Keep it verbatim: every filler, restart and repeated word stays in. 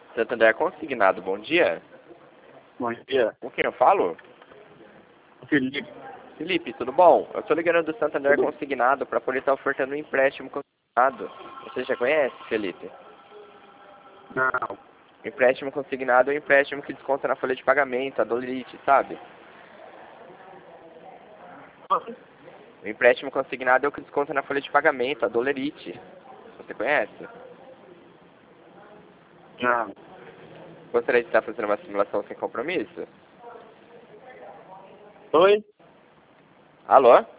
Santander Consignado, bom dia. Bom dia. Com quem eu falo? Felipe. Felipe, tudo bom? Eu tô ligando do Santander Tudo. Consignado para poder estar ofertando um empréstimo consignado. Você já conhece, Felipe? Não. Empréstimo consignado é um empréstimo que desconta na folha de pagamento, a dolerite, sabe? O empréstimo consignado é o que desconta na folha de pagamento, a dolerite. Você conhece? Não. Gostaria de estar fazendo uma simulação sem compromisso? Oi? Alô?